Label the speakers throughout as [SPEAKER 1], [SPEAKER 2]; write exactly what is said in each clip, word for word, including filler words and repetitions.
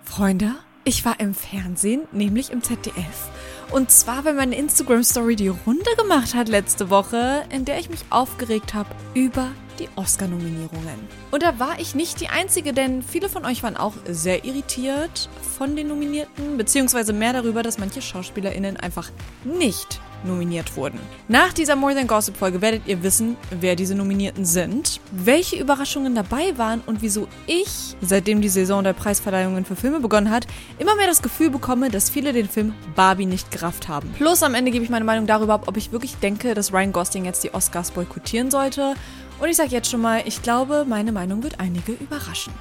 [SPEAKER 1] Freunde, ich war im Fernsehen, nämlich im Z D F. Und zwar, weil meine Instagram-Story die Runde gemacht hat letzte Woche, in der ich mich aufgeregt habe über die Oscar-Nominierungen. Und da war ich nicht die Einzige, denn viele von euch waren auch sehr irritiert von den Nominierten, beziehungsweise mehr darüber, dass manche SchauspielerInnen einfach nicht nominiert wurden. Nach dieser More Than Gossip Folge werdet ihr wissen, wer diese Nominierten sind, welche Überraschungen dabei waren und wieso ich, seitdem die Saison der Preisverleihungen für Filme begonnen hat, immer mehr das Gefühl bekomme, dass viele den Film Barbie nicht gerafft haben. Plus am Ende gebe ich meine Meinung darüber ab, ob ich wirklich denke, dass Ryan Gosling jetzt die Oscars boykottieren sollte. Und ich sage jetzt schon mal, ich glaube, meine Meinung wird einige überraschen.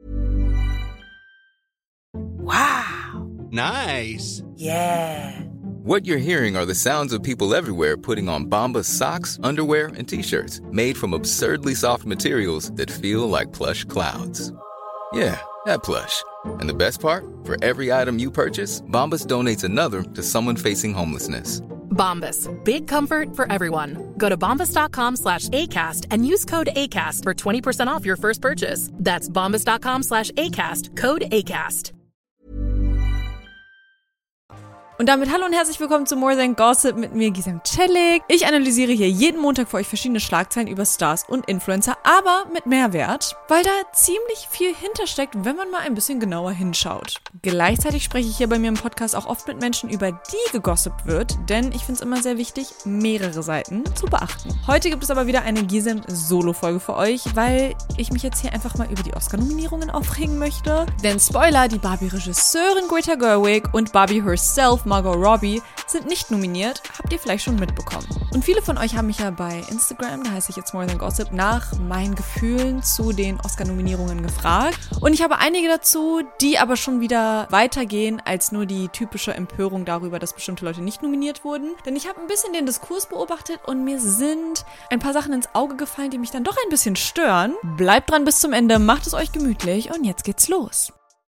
[SPEAKER 2] Wow.
[SPEAKER 3] Nice.
[SPEAKER 2] Yeah.
[SPEAKER 4] What you're hearing are the sounds of people everywhere putting on Bombas socks, underwear, and T-shirts made from absurdly soft materials that feel like plush clouds. Yeah, that plush. And the best part? For every item you purchase, Bombas donates another to someone facing homelessness.
[SPEAKER 5] Bombas. Big comfort for everyone. Go to bombas.com slash ACAST and use code ACAST for twenty percent off your first purchase. That's bombas.com slash ACAST. Code ACAST.
[SPEAKER 1] Und damit hallo und herzlich willkommen zu More Than Gossip mit mir, Gisem Celik. Ich analysiere hier jeden Montag für euch verschiedene Schlagzeilen über Stars und Influencer, aber mit Mehrwert, weil da ziemlich viel hintersteckt, wenn man mal ein bisschen genauer hinschaut. Gleichzeitig spreche ich hier bei mir im Podcast auch oft mit Menschen, über die gegossipt wird, denn ich finde es immer sehr wichtig, mehrere Seiten zu beachten. Heute gibt es aber wieder eine Gisem-Solo-Folge für euch, weil ich mich jetzt hier einfach mal über die Oscar-Nominierungen aufregen möchte. Denn Spoiler, die Barbie-Regisseurin Greta Gerwig und Barbie herself, Margot Robbie, sind nicht nominiert, habt ihr vielleicht schon mitbekommen. Und viele von euch haben mich ja bei Instagram, da heiße ich jetzt More Than Gossip, nach meinen Gefühlen zu den Oscar-Nominierungen gefragt. Und ich habe einige dazu, die aber schon wieder weitergehen als nur die typische Empörung darüber, dass bestimmte Leute nicht nominiert wurden. Denn ich habe ein bisschen den Diskurs beobachtet und mir sind ein paar Sachen ins Auge gefallen, die mich dann doch ein bisschen stören. Bleibt dran bis zum Ende, macht es euch gemütlich und jetzt geht's los.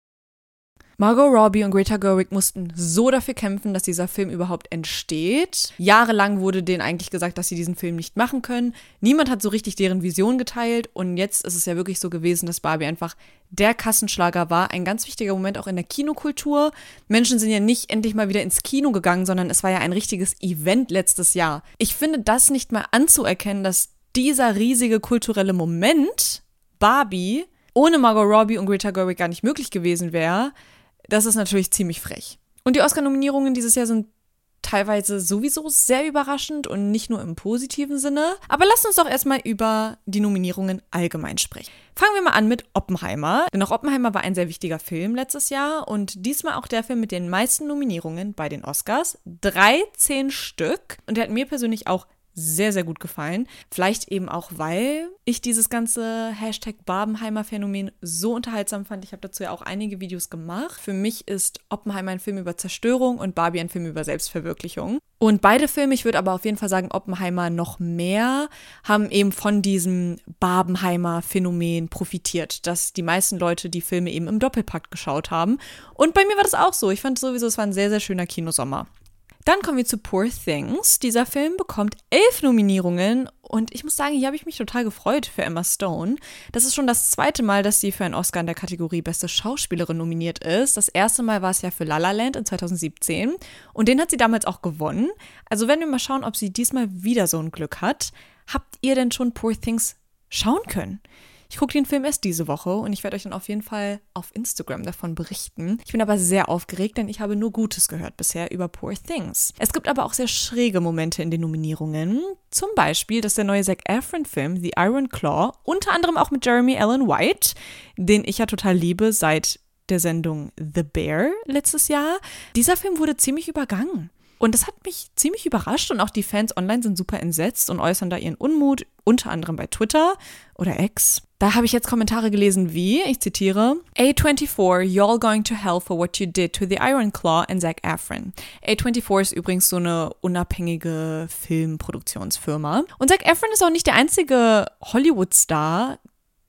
[SPEAKER 1] Margot Robbie und Greta Gerwig mussten so dafür kämpfen, dass dieser Film überhaupt entsteht. Jahrelang wurde denen eigentlich gesagt, dass sie diesen Film nicht machen können. Niemand hat so richtig deren Vision geteilt und jetzt ist es ja wirklich so gewesen, dass Barbie einfach der Kassenschlager war. Ein ganz wichtiger Moment auch in der Kinokultur. Menschen sind ja nicht endlich mal wieder ins Kino gegangen, sondern es war ja ein richtiges Event letztes Jahr. Ich finde das nicht mal anzuerkennen, dass dieser riesige kulturelle Moment Barbie ohne Margot Robbie und Greta Gerwig gar nicht möglich gewesen wäre. Das ist natürlich ziemlich frech. Und die Oscar-Nominierungen dieses Jahr sind teilweise sowieso sehr überraschend und nicht nur im positiven Sinne. Aber lasst uns doch erstmal über die Nominierungen allgemein sprechen. Fangen wir mal an mit Oppenheimer. Denn auch Oppenheimer war ein sehr wichtiger Film letztes Jahr und diesmal auch der Film mit den meisten Nominierungen bei den Oscars. dreizehn Stück. Und der hat mir persönlich auch sehr, sehr gut gefallen. Vielleicht eben auch, weil ich dieses ganze Hashtag Barbenheimer-Phänomen so unterhaltsam fand. Ich habe dazu ja auch einige Videos gemacht. Für mich ist Oppenheimer ein Film über Zerstörung und Barbie ein Film über Selbstverwirklichung. Und beide Filme, ich würde aber auf jeden Fall sagen, Oppenheimer noch mehr, haben eben von diesem Barbenheimer-Phänomen profitiert, dass die meisten Leute die Filme eben im Doppelpack geschaut haben. Und bei mir war das auch so. Ich fand sowieso, es war ein sehr, sehr schöner Kinosommer. Dann kommen wir zu Poor Things. Dieser Film bekommt elf Nominierungen und ich muss sagen, hier habe ich mich total gefreut für Emma Stone. Das ist schon das zweite Mal, dass sie für einen Oscar in der Kategorie Beste Schauspielerin nominiert ist. Das erste Mal war es ja für La La Land in zwanzig siebzehn und den hat sie damals auch gewonnen. Also werden wir mal schauen, ob sie diesmal wieder so ein Glück hat. Habt ihr denn schon Poor Things schauen können? Ich gucke den Film erst diese Woche und ich werde euch dann auf jeden Fall auf Instagram davon berichten. Ich bin aber sehr aufgeregt, denn ich habe nur Gutes gehört bisher über Poor Things. Es gibt aber auch sehr schräge Momente in den Nominierungen. Zum Beispiel, dass der neue Zac Efron-Film The Iron Claw, unter anderem auch mit Jeremy Allen White, den ich ja total liebe seit der Sendung The Bear letztes Jahr, dieser Film wurde ziemlich übergangen. Und das hat mich ziemlich überrascht und auch die Fans online sind super entsetzt und äußern da ihren Unmut, unter anderem bei Twitter oder X. Da habe ich jetzt Kommentare gelesen wie, ich zitiere, A vierundzwanzig, y'all going to hell for what you did to the Iron Claw and Zac Efron. A vierundzwanzig ist übrigens so eine unabhängige Filmproduktionsfirma. Und Zac Efron ist auch nicht der einzige Hollywood-Star,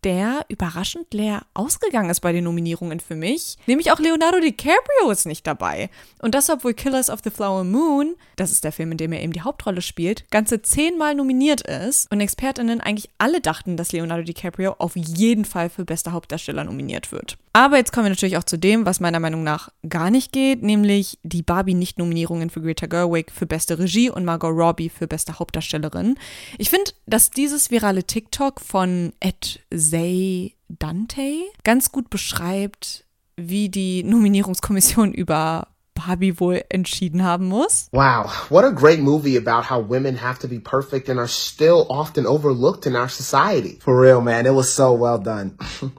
[SPEAKER 1] der überraschend leer ausgegangen ist bei den Nominierungen für mich. Nämlich auch Leonardo DiCaprio ist nicht dabei. Und das, obwohl Killers of the Flower Moon, das ist der Film, in dem er eben die Hauptrolle spielt, ganze zehnmal nominiert ist und ExpertInnen eigentlich alle dachten, dass Leonardo DiCaprio auf jeden Fall für bester Hauptdarsteller nominiert wird. Aber jetzt kommen wir natürlich auch zu dem, was meiner Meinung nach gar nicht geht, nämlich die Barbie-Nicht-Nominierungen für Greta Gerwig für beste Regie und Margot Robbie für beste Hauptdarstellerin. Ich finde, dass dieses virale TikTok von at Zay Dante ganz gut beschreibt, wie die Nominierungskommission über Barbie wohl entschieden haben muss.
[SPEAKER 3] Wow, what a great movie about how women have to be perfect and are still often overlooked in our society. For real, man, it was so well done.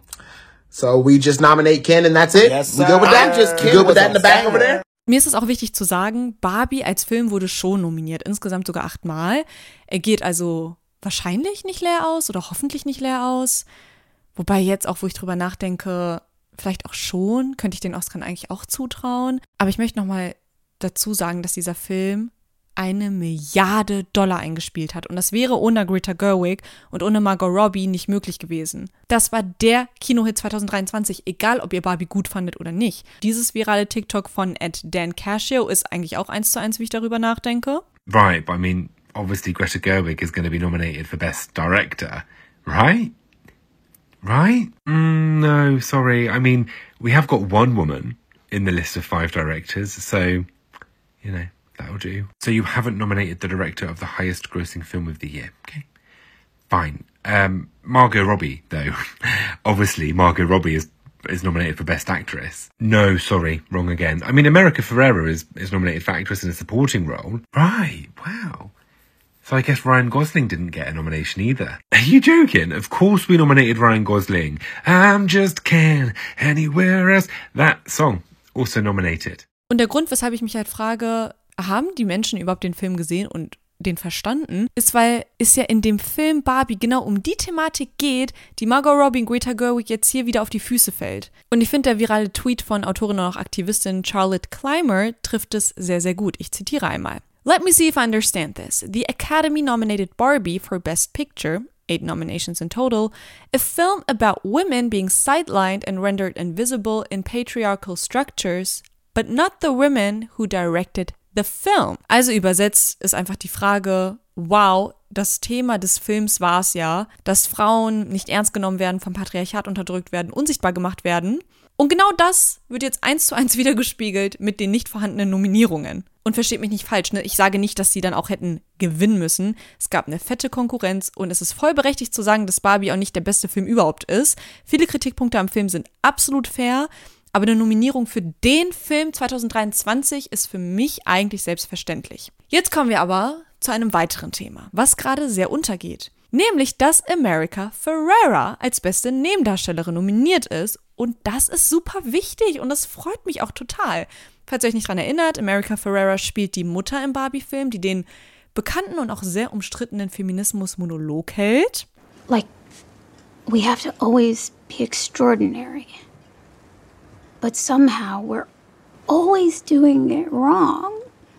[SPEAKER 3] So we just nominate Ken and that's it?
[SPEAKER 2] Yes,
[SPEAKER 3] we good with that? Just Ken good with that in the back over there?
[SPEAKER 1] Mir ist es auch wichtig zu sagen, Barbie als Film wurde schon nominiert, insgesamt sogar achtmal. Er geht also wahrscheinlich nicht leer aus oder hoffentlich nicht leer aus. Wobei jetzt auch, wo ich drüber nachdenke, vielleicht auch schon, könnte ich den Oscar eigentlich auch zutrauen. Aber ich möchte nochmal dazu sagen, dass dieser Film eine Milliarde Dollar eingespielt hat. Und das wäre ohne Greta Gerwig und ohne Margot Robbie nicht möglich gewesen. Das war der Kinohit zwanzig dreiundzwanzig, egal ob ihr Barbie gut fandet oder nicht. Dieses virale TikTok von at Dan Cascio ist eigentlich auch eins zu eins, wie ich darüber nachdenke.
[SPEAKER 6] Right, but I mean, obviously Greta Gerwig is going to be nominated for Best Director, right? Right? Mm, no, sorry. I mean, we have got one woman in the list of five directors, so, you know, that'll do. So you haven't nominated the director of the highest grossing film of the year, okay? Fine. Um, Margot Robbie, though. Obviously, Margot Robbie is is nominated for Best Actress. No, sorry, wrong again. I mean, America Ferrera is, is nominated for Actress in a Supporting Role. Right, wow. So I guess Ryan Gosling didn't get a nomination either. Are you joking? Of course we nominated Ryan Gosling. I'm just Ken, anywhere else. That song, also nominated.
[SPEAKER 1] Und der Grund, weshalb ich mich halt frage, haben die Menschen überhaupt den Film gesehen und den verstanden, ist, weil es ja in dem Film Barbie genau um die Thematik geht, die Margot Robbie und Greta Gerwig jetzt hier wieder auf die Füße fällt. Und ich finde, der virale Tweet von Autorin und auch Aktivistin Charlotte Clymer trifft es sehr, sehr gut. Ich zitiere einmal. Let me see if I understand this. The Academy nominated Barbie for Best Picture, eight nominations in total, a film about women being sidelined and rendered invisible in patriarchal structures, but not the women who directed the film. Also übersetzt ist einfach die Frage, wow, das Thema des Films war es ja, dass Frauen nicht ernst genommen werden, vom Patriarchat unterdrückt werden, unsichtbar gemacht werden. Und genau das wird jetzt eins zu eins wiedergespiegelt mit den nicht vorhandenen Nominierungen. Und versteht mich nicht falsch, ne? Ich sage nicht, dass sie dann auch hätten gewinnen müssen. Es gab eine fette Konkurrenz und es ist voll berechtigt zu sagen, dass Barbie auch nicht der beste Film überhaupt ist. Viele Kritikpunkte am Film sind absolut fair, aber eine Nominierung für den Film zwanzig dreiundzwanzig ist für mich eigentlich selbstverständlich. Jetzt kommen wir aber zu einem weiteren Thema, was gerade sehr untergeht. Nämlich, dass America Ferrera als beste Nebendarstellerin nominiert ist. Und das ist super wichtig und das freut mich auch total. Falls ihr euch nicht dran erinnert, America Ferrera spielt die Mutter im Barbie-Film, die den bekannten und auch sehr umstrittenen Feminismus-Monolog hält.
[SPEAKER 7] Like, we have to always be extraordinary. But somehow we're always doing it wrong.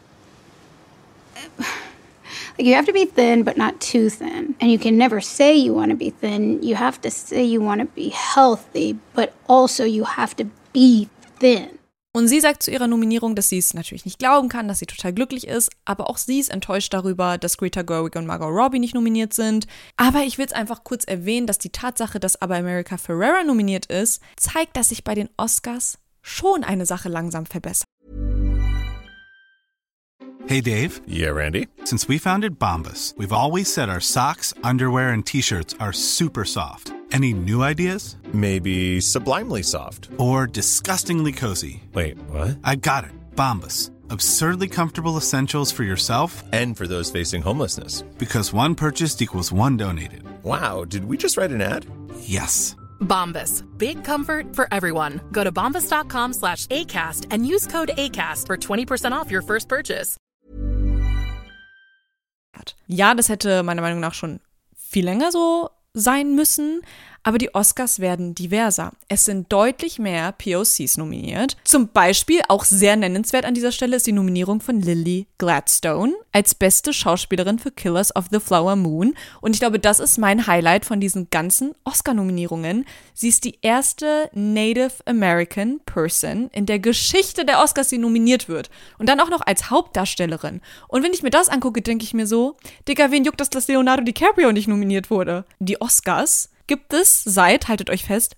[SPEAKER 7] Like, you have to be thin, but not too thin. And you can never say you want to be thin. You have to say you want to be healthy, but also you have to be thin.
[SPEAKER 1] Und sie sagt zu ihrer Nominierung, dass sie es natürlich nicht glauben kann, dass sie total glücklich ist, aber auch sie ist enttäuscht darüber, dass Greta Gerwig und Margot Robbie nicht nominiert sind. Aber ich will es einfach kurz erwähnen, dass die Tatsache, dass aber America Ferrera nominiert ist, zeigt, dass sich bei den Oscars schon eine Sache langsam verbessert.
[SPEAKER 8] Hey, Dave.
[SPEAKER 9] Yeah, Randy.
[SPEAKER 8] Since we founded Bombas, we've always said our socks, underwear, and T-shirts are super soft. Any new ideas?
[SPEAKER 9] Maybe sublimely soft.
[SPEAKER 8] Or disgustingly cozy.
[SPEAKER 9] Wait, what?
[SPEAKER 8] I got it. Bombas. Absurdly comfortable essentials for yourself
[SPEAKER 9] and for those facing homelessness.
[SPEAKER 8] Because one purchased equals one donated.
[SPEAKER 9] Wow, did we just write an ad?
[SPEAKER 8] Yes.
[SPEAKER 5] Bombas. Big comfort for everyone. Go to bombas.com slash ACAST and use code ACAST for twenty percent off your first purchase.
[SPEAKER 1] Ja, das hätte meiner Meinung nach schon viel länger so sein müssen, Aber die Oscars werden diverser. Es sind deutlich mehr P O Cs nominiert. Zum Beispiel, auch sehr nennenswert an dieser Stelle, ist die Nominierung von Lily Gladstone als beste Schauspielerin für Killers of the Flower Moon. Und ich glaube, das ist mein Highlight von diesen ganzen Oscar-Nominierungen. Sie ist die erste Native American Person in der Geschichte der Oscars, die nominiert wird. Und dann auch noch als Hauptdarstellerin. Und wenn ich mir das angucke, denke ich mir so, Digga, wen juckt das, dass Leonardo DiCaprio nicht nominiert wurde? Die Oscars gibt es seit, haltet euch fest,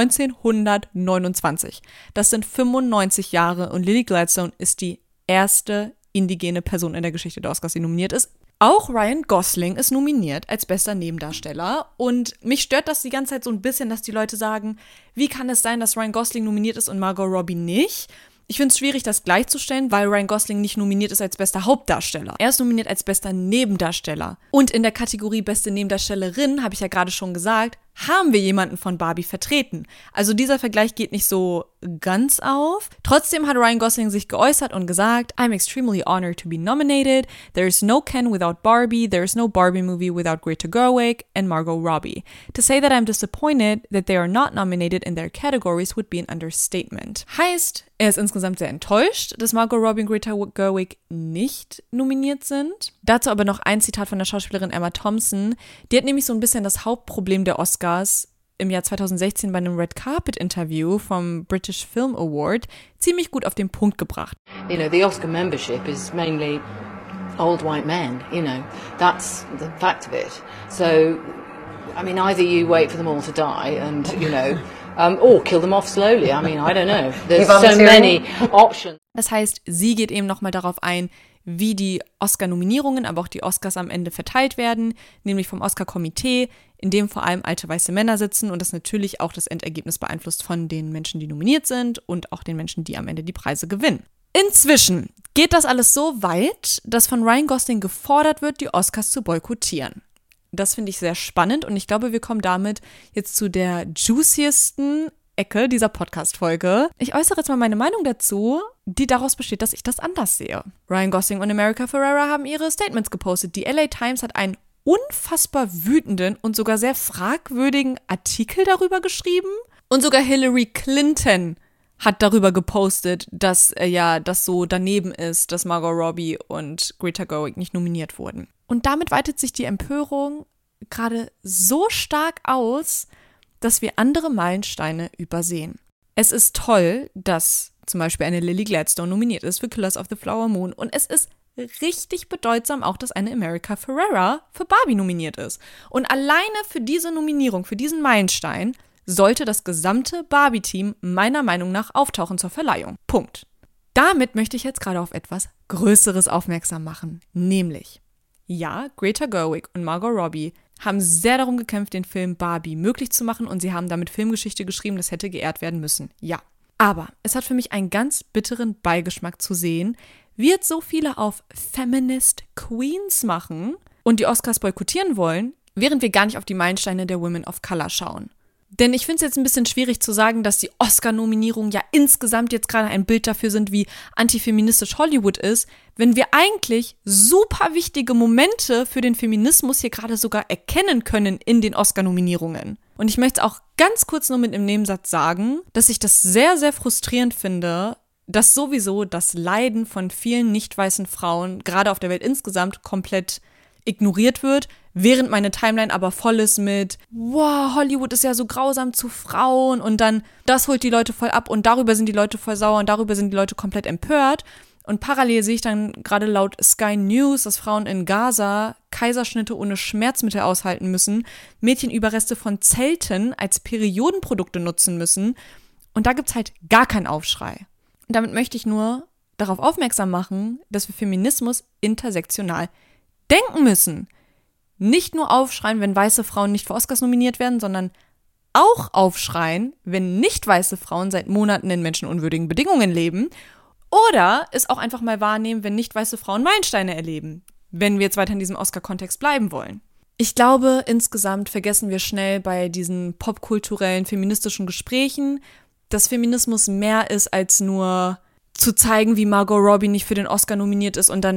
[SPEAKER 1] neunzehnhundertneunundzwanzig. Das sind fünfundneunzig Jahre und Lily Gladstone ist die erste indigene Person in der Geschichte der Oscars, die nominiert ist. Auch Ryan Gosling ist nominiert als bester Nebendarsteller und mich stört das die ganze Zeit so ein bisschen, dass die Leute sagen, wie kann es sein, dass Ryan Gosling nominiert ist und Margot Robbie nicht? Ich finde es schwierig, das gleichzustellen, weil Ryan Gosling nicht nominiert ist als bester Hauptdarsteller. Er ist nominiert als bester Nebendarsteller. Und in der Kategorie beste Nebendarstellerin, habe ich ja gerade schon gesagt, haben wir jemanden von Barbie vertreten. Also dieser Vergleich geht nicht so ganz auf. Trotzdem hat Ryan Gosling sich geäußert und gesagt, I'm extremely honored to be nominated. There is no Ken without Barbie. There is no Barbie movie without Greta Gerwig and Margot Robbie. To say that I'm disappointed that they are not nominated in their categories would be an understatement. Heißt, er ist insgesamt sehr enttäuscht, dass Margot Robbie und Greta Gerwig nicht nominiert sind. Dazu aber noch ein Zitat von der Schauspielerin Emma Thompson. Die hat nämlich so ein bisschen das Hauptproblem der Oscars im Jahr zweitausendsechzehn bei einem Red Carpet Interview vom British Film Award ziemlich gut auf den Punkt gebracht.
[SPEAKER 10] You know, the Oscar membership is mainly old white men, you know. That's the fact of it. So, I mean, either you wait for them all to die and, you know, um, or kill them off slowly. I mean, I don't know. There's so many options.
[SPEAKER 1] Das heißt, sie geht eben nochmal darauf ein, wie die Oscar-Nominierungen, aber auch die Oscars am Ende verteilt werden, nämlich vom Oscar-Komitee, in dem vor allem alte weiße Männer sitzen und das natürlich auch das Endergebnis beeinflusst von den Menschen, die nominiert sind und auch den Menschen, die am Ende die Preise gewinnen. Inzwischen geht das alles so weit, dass von Ryan Gosling gefordert wird, die Oscars zu boykottieren. Das finde ich sehr spannend und ich glaube, wir kommen damit jetzt zu der juiciesten Ecke dieser Podcast-Folge. Ich äußere jetzt mal meine Meinung dazu, die daraus besteht, dass ich das anders sehe. Ryan Gosling und America Ferrera haben ihre Statements gepostet. Die L A Times hat einen unfassbar wütenden und sogar sehr fragwürdigen Artikel darüber geschrieben. Und sogar Hillary Clinton hat darüber gepostet, dass äh, ja das so daneben ist, dass Margot Robbie und Greta Gerwig nicht nominiert wurden. Und damit weitet sich die Empörung gerade so stark aus, dass wir andere Meilensteine übersehen. Es ist toll, dass zum Beispiel eine Lily Gladstone nominiert ist für Killers of the Flower Moon und es ist richtig bedeutsam auch, dass eine America Ferrera für Barbie nominiert ist. Und alleine für diese Nominierung, für diesen Meilenstein, sollte das gesamte Barbie-Team meiner Meinung nach auftauchen zur Verleihung. Punkt. Damit möchte ich jetzt gerade auf etwas Größeres aufmerksam machen, nämlich, ja, Greta Gerwig und Margot Robbie haben sehr darum gekämpft, den Film Barbie möglich zu machen und sie haben damit Filmgeschichte geschrieben, das hätte geehrt werden müssen, ja. Aber es hat für mich einen ganz bitteren Beigeschmack zu sehen, wie jetzt so viele auf Feminist Queens machen und die Oscars boykottieren wollen, während wir gar nicht auf die Meilensteine der Women of Color schauen. Denn ich finde es jetzt ein bisschen schwierig zu sagen, dass die Oscar-Nominierungen ja insgesamt jetzt gerade ein Bild dafür sind, wie antifeministisch Hollywood ist, wenn wir eigentlich super wichtige Momente für den Feminismus hier gerade sogar erkennen können in den Oscar-Nominierungen. Und ich möchte auch ganz kurz nur mit einem Nebensatz sagen, dass ich das sehr, sehr frustrierend finde, dass sowieso das Leiden von vielen nicht weißen Frauen, gerade auf der Welt insgesamt, komplett ignoriert wird, während meine Timeline aber voll ist mit, wow, Hollywood ist ja so grausam zu Frauen und dann, das holt die Leute voll ab und darüber sind die Leute voll sauer und darüber sind die Leute komplett empört. Und parallel sehe ich dann gerade laut Sky News, dass Frauen in Gaza Kaiserschnitte ohne Schmerzmittel aushalten müssen, Mädchenüberreste von Zelten als Periodenprodukte nutzen müssen und da gibt's halt gar keinen Aufschrei. Und damit möchte ich nur darauf aufmerksam machen, dass wir Feminismus intersektional denken müssen. Nicht nur aufschreien, wenn weiße Frauen nicht für Oscars nominiert werden, sondern auch aufschreien, wenn nicht weiße Frauen seit Monaten in menschenunwürdigen Bedingungen leben. Oder es auch einfach mal wahrnehmen, wenn nicht weiße Frauen Meilensteine erleben, wenn wir jetzt weiter in diesem Oscar-Kontext bleiben wollen. Ich glaube, insgesamt vergessen wir schnell bei diesen popkulturellen, feministischen Gesprächen, dass Feminismus mehr ist als nur zu zeigen, wie Margot Robbie nicht für den Oscar nominiert ist und dann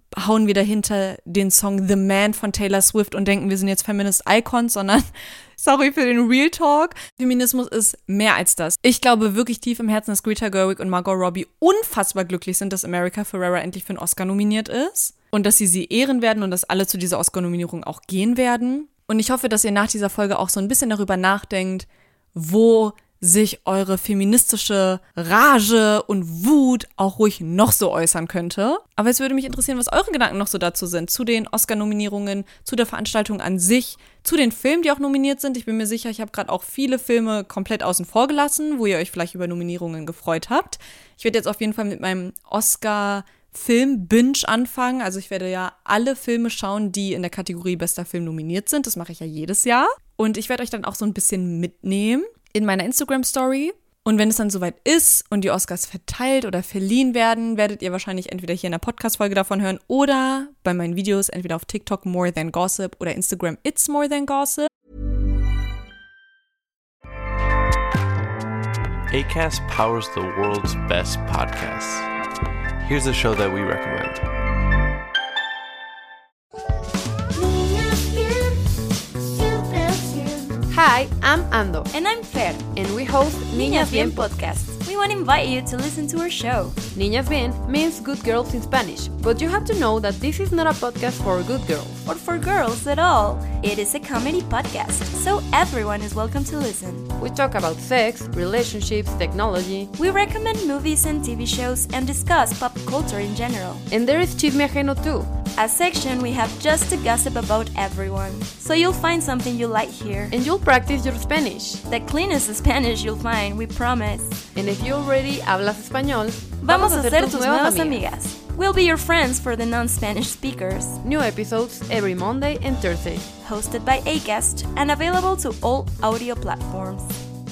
[SPEAKER 1] hauen wir dahinter den Song The Man von Taylor Swift und denken, wir sind jetzt Feminist Icons, sondern sorry für den Real Talk. Feminismus ist mehr als das. Ich glaube wirklich tief im Herzen, dass Greta Gerwig und Margot Robbie unfassbar glücklich sind, dass America Ferrera endlich für einen Oscar nominiert ist und dass sie sie ehren werden und dass alle zu dieser Oscar-Nominierung auch gehen werden. Und ich hoffe, dass ihr nach dieser Folge auch so ein bisschen darüber nachdenkt, wo sich eure feministische Rage und Wut auch ruhig noch so äußern könnte. Aber es würde mich interessieren, was eure Gedanken noch so dazu sind, zu den Oscar-Nominierungen, zu der Veranstaltung an sich, zu den Filmen, die auch nominiert sind. Ich bin mir sicher, ich habe gerade auch viele Filme komplett außen vor gelassen, wo ihr euch vielleicht über Nominierungen gefreut habt. Ich werde jetzt auf jeden Fall mit meinem Oscar-Film-Binge anfangen. Also ich werde ja alle Filme schauen, die in der Kategorie Bester Film nominiert sind. Das mache ich ja jedes Jahr. Und ich werde euch dann auch so ein bisschen mitnehmen in meiner Instagram-Story. Und wenn es dann soweit ist und die Oscars verteilt oder verliehen werden, werdet ihr wahrscheinlich entweder hier in der Podcast-Folge davon hören oder bei meinen Videos entweder auf TikTok More Than Gossip oder Instagram It's More Than Gossip.
[SPEAKER 11] Acast powers the world's best podcasts. Here's a show that we recommend.
[SPEAKER 12] Hi, I'm Ando.
[SPEAKER 13] And I'm Fer.
[SPEAKER 12] And we host
[SPEAKER 13] Niñas Bien Podcast. We want to invite you to listen to our show.
[SPEAKER 12] Niñas Bien means good girls in Spanish, but you have to know that this is not a podcast for good girls.
[SPEAKER 13] Or for girls at all. It is a comedy podcast, so everyone is welcome to listen.
[SPEAKER 12] We talk about sex, relationships, technology.
[SPEAKER 13] We recommend movies and T V shows and discuss pop culture in general.
[SPEAKER 12] And there is Chisme Ajeno too.
[SPEAKER 13] A section we have just to gossip about everyone. So you'll find something you like here.
[SPEAKER 12] And you'll practice your Spanish.
[SPEAKER 13] The cleanest Spanish you'll find, we promise.
[SPEAKER 12] And if you already hablas español,
[SPEAKER 13] vamos a ser tus nuevas amigas. We'll be your friends for the non-Spanish speakers.
[SPEAKER 12] New episodes every Monday and Thursday.
[SPEAKER 13] Hosted by Acast and available to all audio platforms.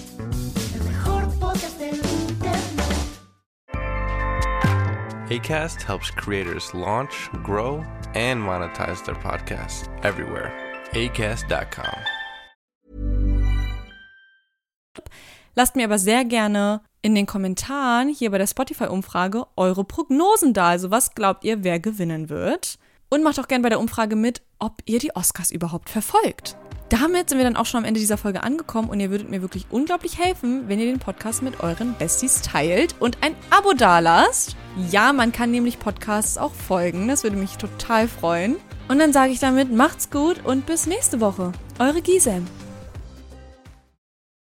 [SPEAKER 11] Acast helps creators launch, grow, and monetize their podcasts everywhere. acast dot com.
[SPEAKER 1] Lasst mir aber sehr gerne in den Kommentaren hier bei der Spotify-Umfrage eure Prognosen da. Also was glaubt ihr, wer gewinnen wird? Und macht auch gerne bei der Umfrage mit, ob ihr die Oscars überhaupt verfolgt. Damit sind wir dann auch schon am Ende dieser Folge angekommen und ihr würdet mir wirklich unglaublich helfen, wenn ihr den Podcast mit euren Besties teilt und ein Abo dalasst. Ja, man kann nämlich Podcasts auch folgen, das würde mich total freuen. Und dann sage ich damit, macht's gut und bis nächste Woche. Eure Gisem.